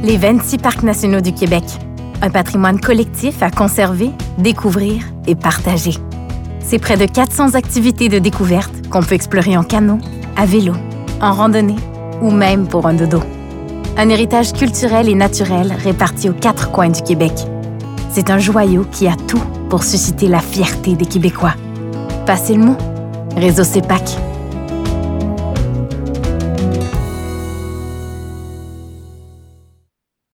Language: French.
Les 26 parcs nationaux du Québec. Un patrimoine collectif à conserver, découvrir et partager. C'est près de 400 activités de découverte qu'on peut explorer en canot, à vélo, en randonnée ou même pour un dodo. Un héritage culturel et naturel réparti aux 4 coins du Québec. C'est un joyau qui a tout pour susciter la fierté des Québécois. Passez le mot. Réseau CEPAC.